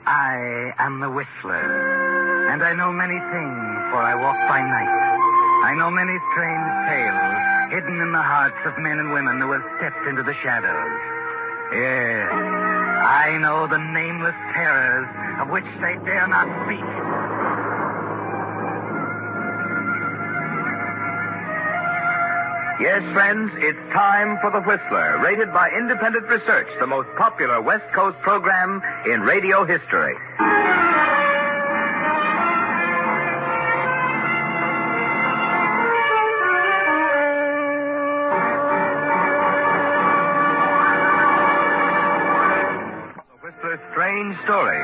I am the Whistler, and I know many things, for I walk by night. I know many strange tales hidden in the hearts of men and women who have stepped into the shadows. Yes, I know the nameless terrors of which they dare not speak. Yes, friends, it's time for The Whistler, rated by independent research, the most popular West Coast program in radio history. The Whistler's strange story.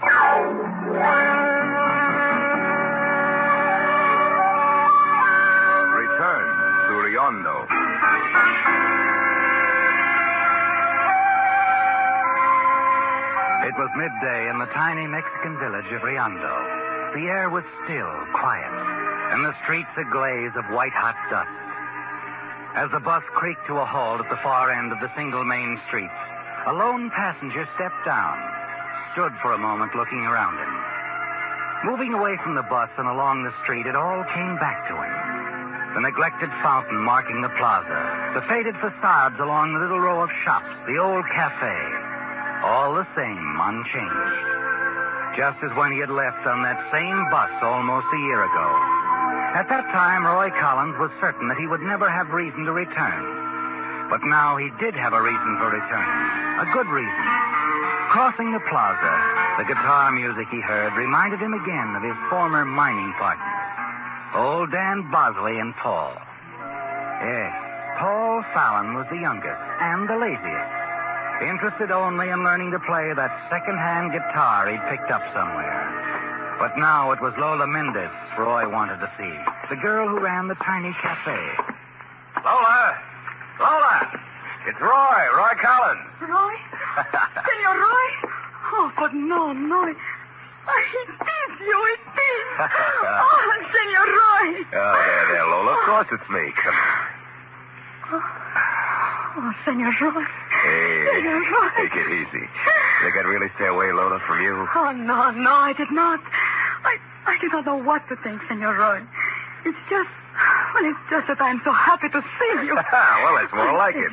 It was midday in the tiny Mexican village of Riondo. The air was still, quiet, and the streets a glaze of white-hot dust. As the bus creaked to a halt at the far end of the single main street, a lone passenger stepped down, stood for a moment looking around him. Moving away from the bus and along the street, it all came back to him. The neglected fountain marking the plaza, the faded facades along the little row of shops, the old cafe. All the same, unchanged. Just as when he had left on that same bus almost a year ago. At that time, Roy Collins was certain that he would never have reason to return. But now he did have a reason for returning. A good reason. Crossing the plaza, the guitar music he heard reminded him again of his former mining partners, old Dan Bosley and Paul. Yes, Paul Fallon was the youngest and the laziest. Interested only in learning to play that second-hand guitar he'd picked up somewhere. But now it was Lola Mendez Roy wanted to see. The girl who ran the tiny cafe. Lola! Lola! It's Roy Collins. Roy? Senor Roy? Oh, but no. It is you. Oh, Senor Roy. Oh, there, Lola. Of course it's me. Come on. Oh, Senor Roy. Hey, Senor Roy. take it easy. Think I'd really stay away, Lola, from you? Oh, no, I did not. I did not know what to think, Senor Roy. It's just that I'm so happy to see you. Well, that's more like it.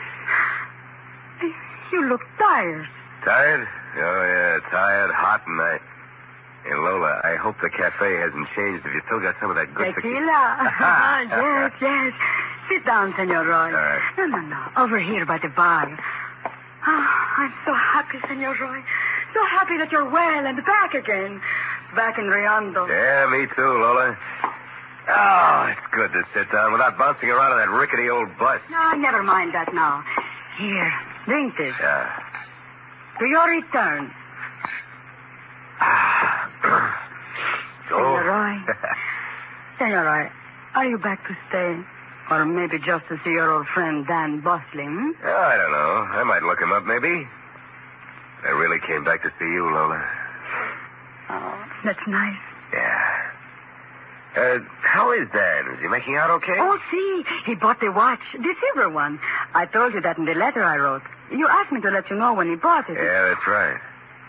You look tired. Tired? Oh, yeah, tired, hot, and Hey, Lola, I hope the cafe hasn't changed. If you still got some of that good Tequila. Yes. Sit down, Senor Roy. All right. No. Over here by the bar. Oh, I'm so happy, Senor Roy. So happy that you're well and back again. Back in Riondo. Yeah, me too, Lola. Oh, it's good to sit down without bouncing around in that rickety old bus. No, never mind that now. Here, drink this. Yeah. To your return. Senor Roy. Senor Roy, are you back to stay? Or maybe just to see your old friend Dan Bosley, I don't know. I might look him up, maybe. I really came back to see you, Lola. Oh, that's nice. Yeah. How is Dan? Is he making out okay? Oh, see, he bought the watch, the silver one. I told you that in the letter I wrote. You asked me to let you know when he bought it. Yeah, that's right.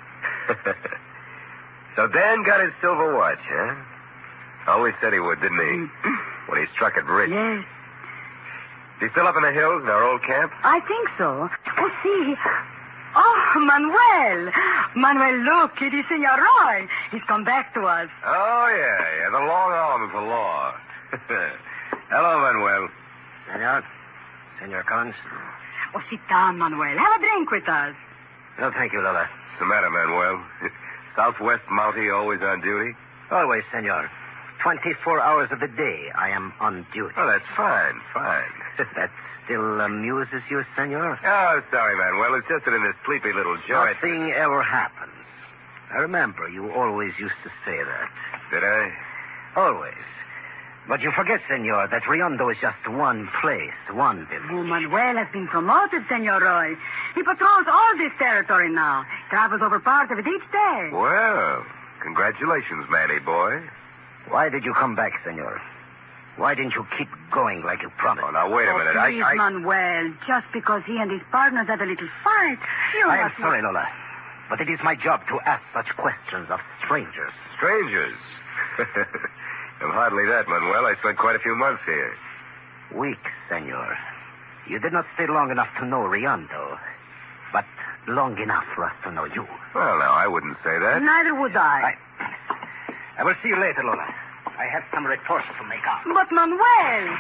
So Dan got his silver watch, huh? Always said he would, didn't he? When he struck it rich. Yes. Is he still up in the hills in our old camp? I think so. Oh, see. Oh, Manuel. Manuel, look, it is Senor Roy. He's come back to us. Oh, yeah, the long arm of the law. Hello, Manuel. Senor Collins. Oh, sit down, Manuel. Have a drink with us. No, thank you, Lola. What's the matter, Manuel? Southwest Mountie always on duty? Always, senor. 24 hours of the day I am on duty. Oh, that's fine. That still amuses you, senor? Oh, sorry, Manuel. It's just that in this sleepy little joint... Nothing ever happens. I remember you always used to say that. Did I? Always. But you forget, senor, that Riondo is just one place, one village. Oh, Manuel has been promoted, Senor Roy. He patrols all this territory now. Travels over part of it each day. Well, congratulations, Manny boy. Why did you come back, senor? Why didn't you keep going like you promised? Oh, now, wait a minute. Please, Manuel, just because he and his partners had a little fight, I'm sorry, Lola. but it is my job to ask such questions of strangers. Strangers? I'm hardly that, Manuel. I spent quite a few months here. Weeks, senor. You did not stay long enough to know Riondo, but long enough for us to know you. Well, now, I wouldn't say that. Neither would I. I will see you later, Lola. I have some reports to make out. But Manuel...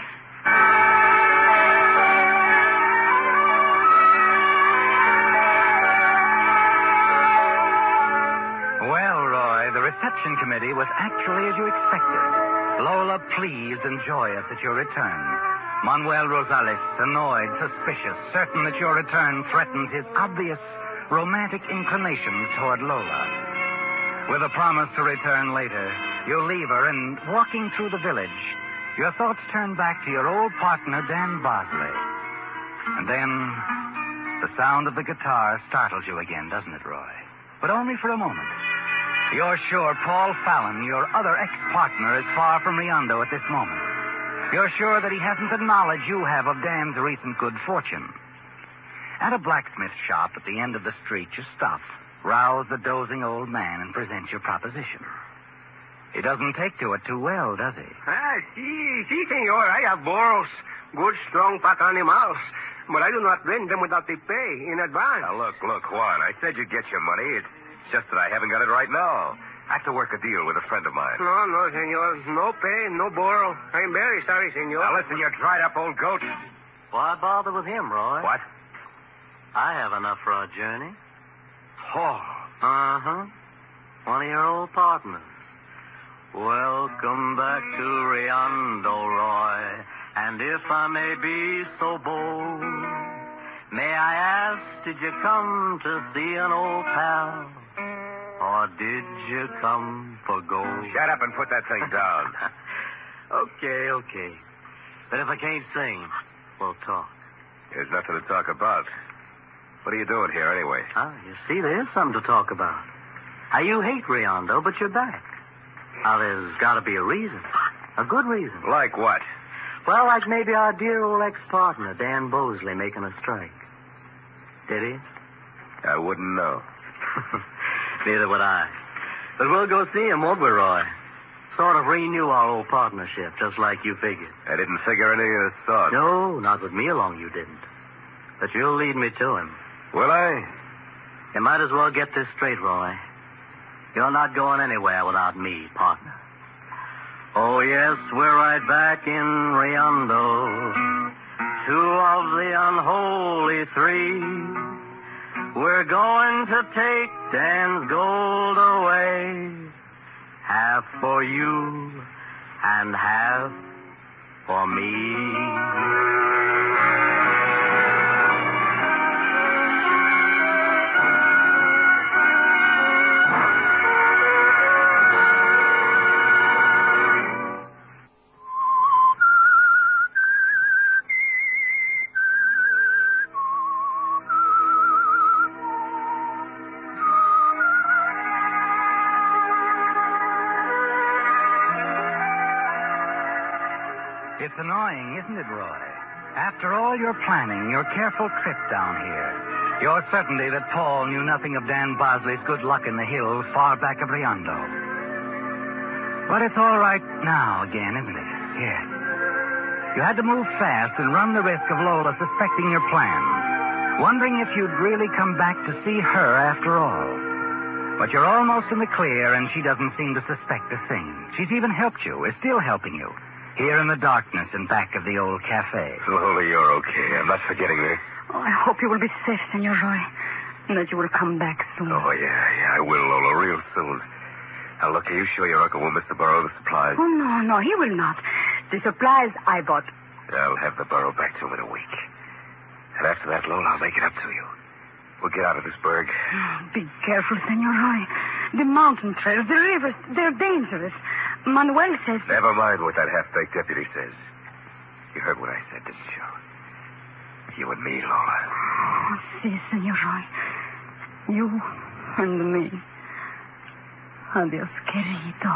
Well, Roy, the reception committee was actually as you expected. Lola pleased and joyous at your return. Manuel Rosales, annoyed, suspicious, certain that your return threatened his obvious romantic inclinations toward Lola. With a promise to return later, you leave her, and walking through the village, your thoughts turn back to your old partner, Dan Bosley. And then the sound of the guitar startles you again, doesn't it, Roy? But only for a moment. You're sure Paul Fallon, your other ex-partner, is far from Riondo at this moment. You're sure that he hasn't the knowledge you have of Dan's recent good fortune. At a blacksmith shop at the end of the street, you stop, rouse the dozing old man, and present your proposition. He doesn't take to it too well, does he? Sí, senor. I have burros. Good, strong pack animals. But I do not rent them without the pay in advance. Now, look, Juan. I said you'd get your money. It's just that I haven't got it right now. I have to work a deal with a friend of mine. No, senor. No pay, no borrow. I'm very sorry, senor. Now, listen, you dried up old goat. Why bother with him, Roy? What? I have enough for a journey. Oh. Uh-huh. One of your old partners. Welcome back to Riondo, Roy. And if I may be so bold, may I ask, did you come to see an old pal? Or did you come for gold? Shut up and put that thing down. Okay. But if I can't sing, we'll talk. There's nothing to talk about. What are you doing here, anyway? You see, there is something to talk about. Now, you hate Riondo, but you're back. Now, there's got to be a reason. A good reason. Like what? Well, like maybe our dear old ex-partner, Dan Bosley, making a strike. Did he? I wouldn't know. Neither would I. But we'll go see him, won't we, Roy? Sort of renew our old partnership, just like you figured. I didn't figure anything of the sort. No, not with me along, you didn't. But you'll lead me to him. Will I? You might as well get this straight, Roy. You're not going anywhere without me, partner. Oh, yes, we're right back in Riondo. Two of the unholy three. We're going to take Dan's gold away. Half for you and half for me. It's annoying, isn't it, Roy? After all your planning, your careful trip down here, your certainty that Paul knew nothing of Dan Bosley's good luck in the hills far back of Riondo. But it's all right now again, isn't it? Yes. You had to move fast and run the risk of Lola suspecting your plans, wondering if you'd really come back to see her after all. But you're almost in the clear, and she doesn't seem to suspect a thing. She's even helped you, is still helping you. Here in the darkness in back of the old cafe. Lola, you're okay. I'm not forgetting this. Oh, I hope you will be safe, Senor Roy, and that you will come back soon. Oh, yeah, I will, Lola, real soon. Now, look, are you sure your uncle won't miss the burro, the supplies? Oh, no, he will not. The supplies I bought. I'll have the burro back to him in a week. And after that, Lola, I'll make it up to you. We'll get out of this burg. Oh, be careful, Senor Roy. The mountain trails, the rivers, they're dangerous. Manuel says... Never mind what that half-baked deputy says. You heard what I said, didn't you? You and me, Lola. Oh, si, Senor Roy. You and me. Adios, querido.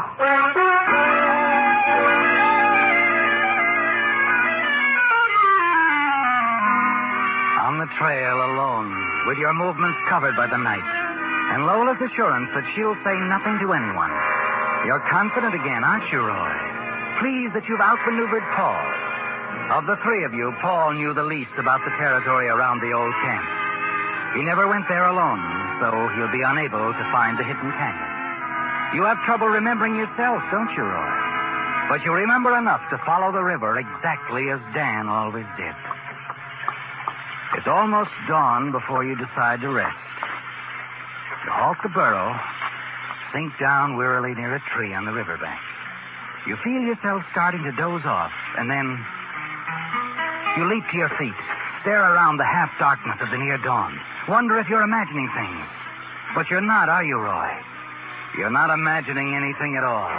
On the trail alone, with your movements covered by the night, and Lola's assurance that she'll say nothing to anyone. You're confident again, aren't you, Roy? Pleased that you've outmaneuvered Paul. Of the three of you, Paul knew the least about the territory around the old camp. He never went there alone, so he'll be unable to find the hidden canyon. You have trouble remembering yourself, don't you, Roy? But you remember enough to follow the river exactly as Dan always did. It's almost dawn before you decide to rest. You halt the burro, sink down wearily near a tree on the riverbank. You feel yourself starting to doze off, and then you leap to your feet, stare around the half-darkness of the near dawn, wonder if you're imagining things. But you're not, are you, Roy? You're not imagining anything at all.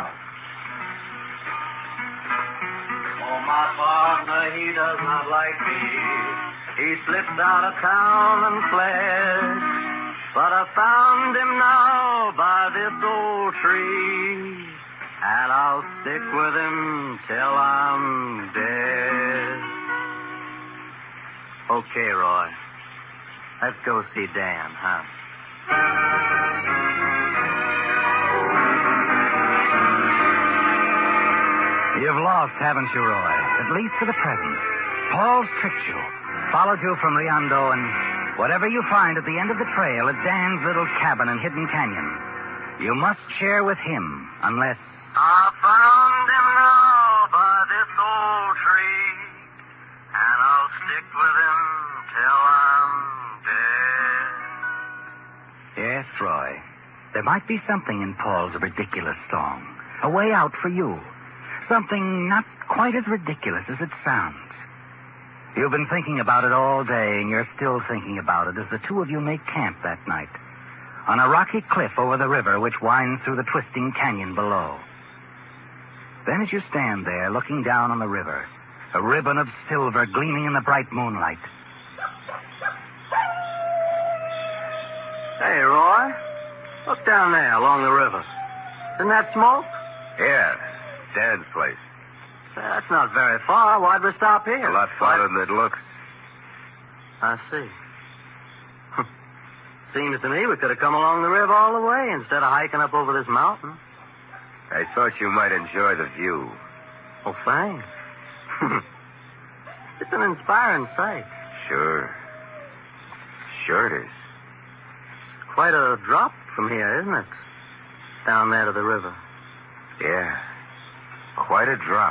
Oh, my partner, he does not like me. He slipped out of town and fled. But I found him now by this old tree, and I'll stick with him till I'm dead. Okay, Roy. Let's go see Dan, huh? You've lost, haven't you, Roy? At least for the present. Paul's tricked you, followed you from Riondo, and whatever you find at the end of the trail at Dan's little cabin in Hidden Canyon, you must share with him, unless... I found him now by this old tree, and I'll stick with him till I'm dead. Yes, Roy. There might be something in Paul's ridiculous song. A way out for you. Something not quite as ridiculous as it sounds. You've been thinking about it all day, and you're still thinking about it as the two of you make camp that night on a rocky cliff over the river which winds through the twisting canyon below. Then as you stand there looking down on the river, a ribbon of silver gleaming in the bright moonlight. Hey, Roy. Look down there along the river. Isn't that smoke? Yeah, Dan's place. That's not very far. Why'd we stop here? A lot farther than it looks. I see. Seems to me we could have come along the river all the way instead of hiking up over this mountain. I thought you might enjoy the view. Oh, thanks. It's an inspiring sight. Sure. Sure it is. Quite a drop from here, isn't it? Down there to the river. Yeah. Quite a drop.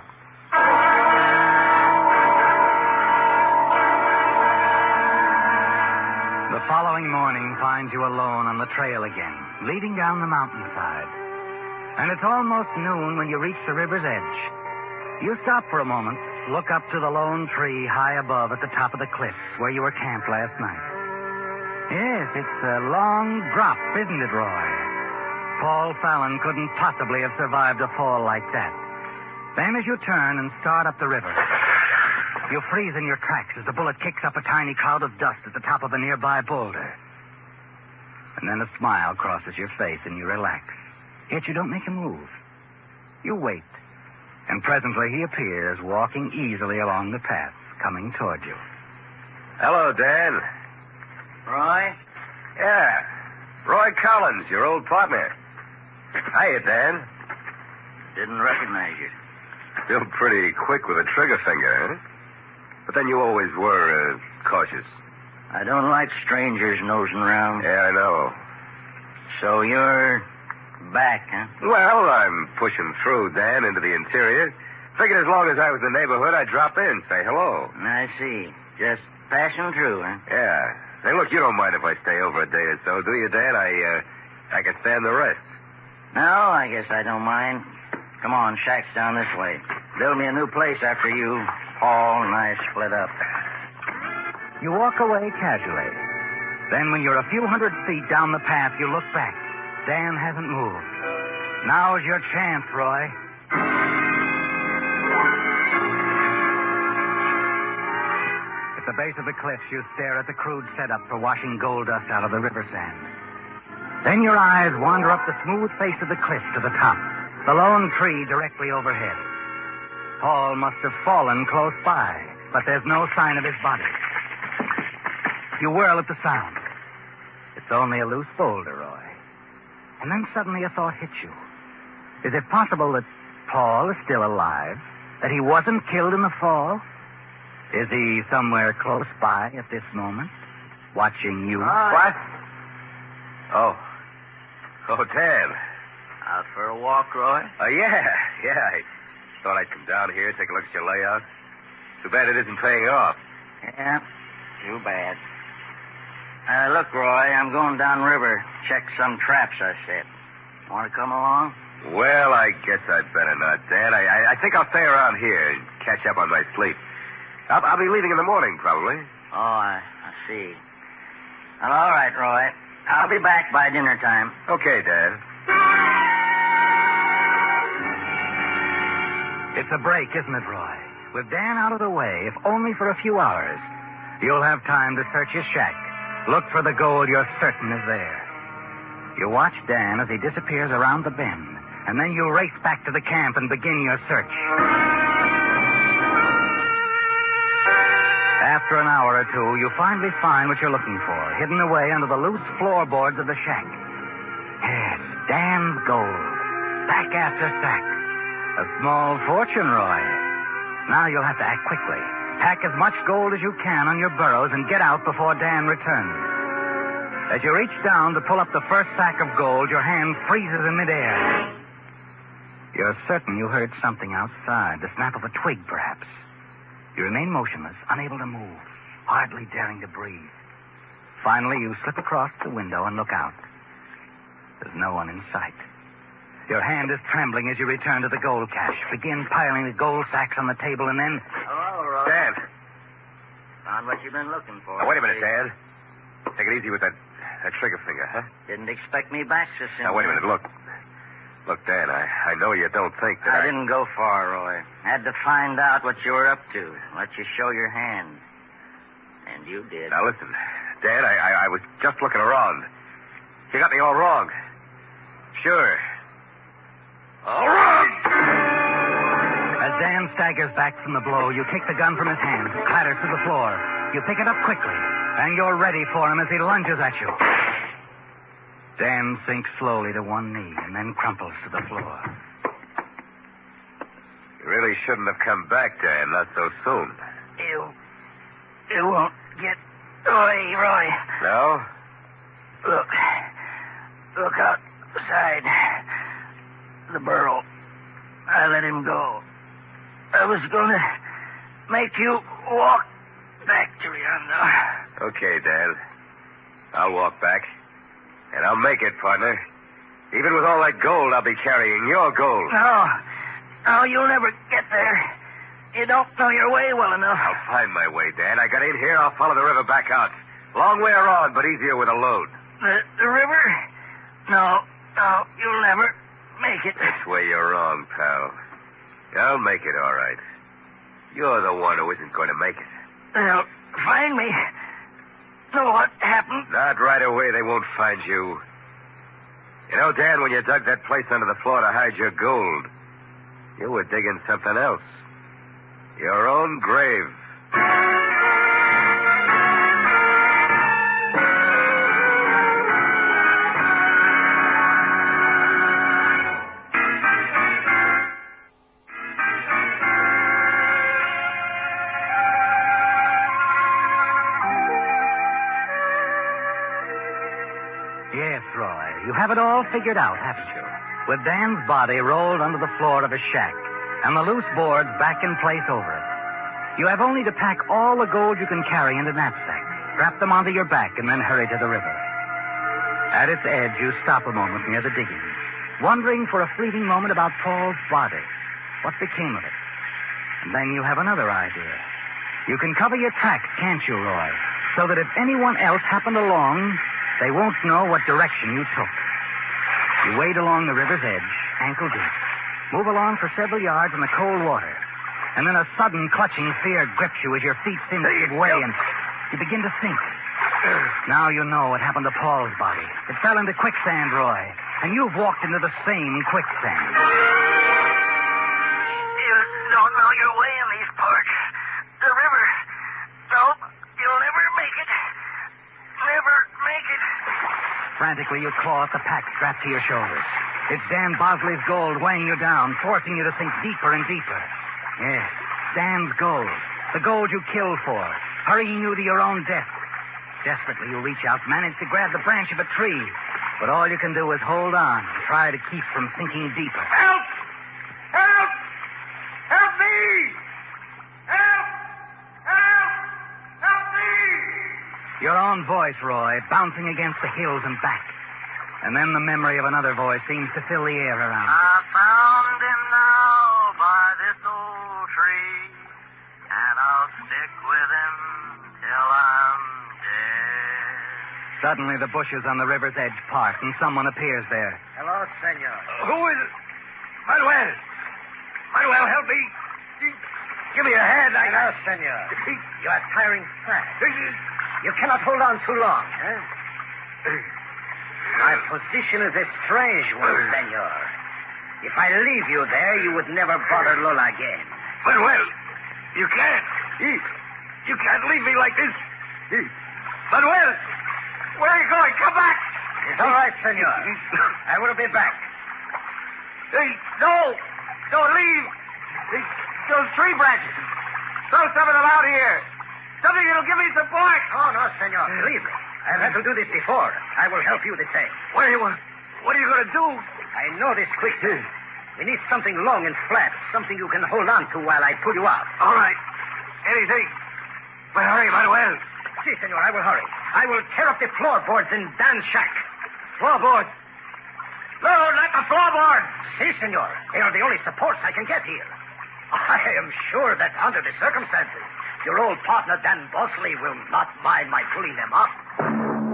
The following morning finds you alone on the trail again, leading down the mountainside. And it's almost noon when you reach the river's edge. You stop for a moment, look up to the lone tree high above at the top of the cliffs where you were camped last night. Yes, it's a long drop, isn't it, Roy? Paul Fallon couldn't possibly have survived a fall like that. Then as you turn and start up the river, you freeze in your tracks as the bullet kicks up a tiny cloud of dust at the top of a nearby boulder. And then a smile crosses your face and you relax. Yet you don't make a move. You wait. And presently he appears, walking easily along the path, coming toward you. Hello, Dan. Roy? Yeah. Roy Collins, your old partner. Hiya, Dan. Didn't recognize you. Still pretty quick with a trigger finger, huh? But then you always were, cautious. I don't like strangers nosing around. Yeah, I know. So you're back, huh? Well, I'm pushing through, Dan, into the interior. Figured as long as I was in the neighborhood, I'd drop in, say hello. I see. Just passing through, huh? Yeah. Hey, look, you don't mind if I stay over a day or so, do you, Dan? I can stand the rest. No, I guess I don't mind. Come on, shack's down this way. Build me a new place after you, Paul, and I split up. You walk away casually. Then when you're a few hundred feet down the path, you look back. Dan hasn't moved. Now's your chance, Roy. At the base of the cliffs, you stare at the crude setup for washing gold dust out of the river sand. Then your eyes wander up the smooth face of the cliff to the top, the lone tree directly overhead. Paul must have fallen close by, but there's no sign of his body. You whirl at the sound. It's only a loose boulder, Roy. And then suddenly a thought hits you. Is it possible that Paul is still alive? That he wasn't killed in the fall? Is he somewhere close by at this moment, watching you? What? Oh, Dan. Out for a walk, Roy? Yeah. I thought I'd come down here, take a look at your layout. Too bad it isn't paying off. Yeah, too bad. Look, Roy, I'm going downriver. Check some traps I set. Want to come along? Well, I guess I'd better not, Dan. I think I'll stay around here and catch up on my sleep. I'll be leaving in the morning, probably. Oh, I see. Well, all right, Roy. I'll be back by dinner time. Okay, Dan. It's a break, isn't it, Roy? With Dan out of the way, if only for a few hours, you'll have time to search his shack. Look for the gold you're certain is there. You watch Dan as he disappears around the bend, and then you race back to the camp and begin your search. After an hour or two, you finally find what you're looking for, hidden away under the loose floorboards of the shack. Yes, Dan's gold. Sack after sack. A small fortune, Roy. Now you'll have to act quickly. Pack as much gold as you can on your burros and get out before Dan returns. As you reach down to pull up the first sack of gold, your hand freezes in midair. You're certain you heard something outside, the snap of a twig, perhaps. You remain motionless, unable to move, hardly daring to breathe. Finally, you slip across the window and look out. There's no one in sight. Your hand is trembling as you return to the gold cache. Begin piling the gold sacks on the table and then... Hello, Roy. Dan. Found what you've been looking for. Now, wait a minute, Dan. Take it easy with that trigger finger, huh? Didn't expect me back so soon. Now, wait a minute. Look, Dan, I know you don't think that I didn't go far, Roy. Had to find out what you were up to. Let you show your hand. And you did. Now, listen, Dan, I was just looking around. You got me all wrong. Sure. All wrong! As Dan staggers back from the blow, you kick the gun from his hand. It clatters to the floor. You pick it up quickly, and you're ready for him as he lunges at you. Dan sinks slowly to one knee and then crumples to the floor. You really shouldn't have come back, Dan, not so soon. You won't get away, Roy. No? Look outside the burrow. I let him go. I was going to make you walk back to Riondo. Okay, Dan. I'll walk back. And I'll make it, partner. Even with all that gold, I'll be carrying your gold. No, you'll never get there. You don't know your way well enough. I'll find my way, Dan. I got in here, I'll follow the river back out. Long way around, but easier with a load. The river? No, you'll never make it. That's where you're wrong, pal. I'll make it, all right. You're the one who isn't going to make it. They'll find me. Know what happened? Not right away. They won't find you. You know, Dan, when you dug that place under the floor to hide your gold, you were digging something else. Your own grave. Yes, Roy. You have it all figured out, haven't you? With Dan's body rolled under the floor of his shack and the loose boards back in place over it. You have only to pack all the gold you can carry into knapsacks, strap them onto your back, and then hurry to the river. At its edge, you stop a moment near the diggings, wondering for a fleeting moment about Paul's body. What became of it? And then you have another idea. You can cover your tracks, can't you, Roy? So that if anyone else happened along, they won't know what direction you took. You wade along the river's edge, ankle deep. Move along for several yards in the cold water. And then a sudden clutching fear grips you as your feet seem to give way and you begin to sink. Now you know what happened to Paul's body. It fell into quicksand, Roy. And you've walked into the same quicksand. You don't know your way in these parts. The river. No, you'll never make it. Never make it. Frantically, you claw at the pack strapped to your shoulders. It's Dan Bosley's gold weighing you down, forcing you to sink deeper and deeper. Yes, Dan's gold. The gold you killed for, hurrying you to your own death. Desperately, you reach out, manage to grab the branch of a tree. But all you can do is hold on, try to keep from sinking deeper. Help! Help! Help me! Help! Help! Help me! Your own voice, Roy, bouncing against the hills and back. And then the memory of another voice seems to fill the air around you. I found him now by this old tree, and I'll stick with him till I'm dead. Suddenly, the bushes on the river's edge part, and someone appears there. Hello, senor. Who is it? Manuel! Manuel, help me! Give me a hand. Hello, senor. You are tiring fast. You cannot hold on too long, huh? My position is a strange one, senor. If I leave you there, you would never bother Lola again. Manuel, you can't. You can't leave me like this. Manuel, where are you going? Come back. It's all right, senor. I will be back. No! Don't leave! Those tree branches. Throw some of them out here. Something that'll give me support. Oh, no, senor. Believe me. I've had to do this before. I will help you the same. What are you going to do? I know this quick. We need something long and flat, something you can hold on to while I pull you out. All right. Anything. But hurry, Manuel. Si, senor, I will hurry. I will tear up the floorboards in Dan's shack. Floorboards? No, not the floorboards. Si, senor. They are the only supports I can get here. I am sure that under the circumstances, your old partner Dan Bosley will not mind my pulling them up.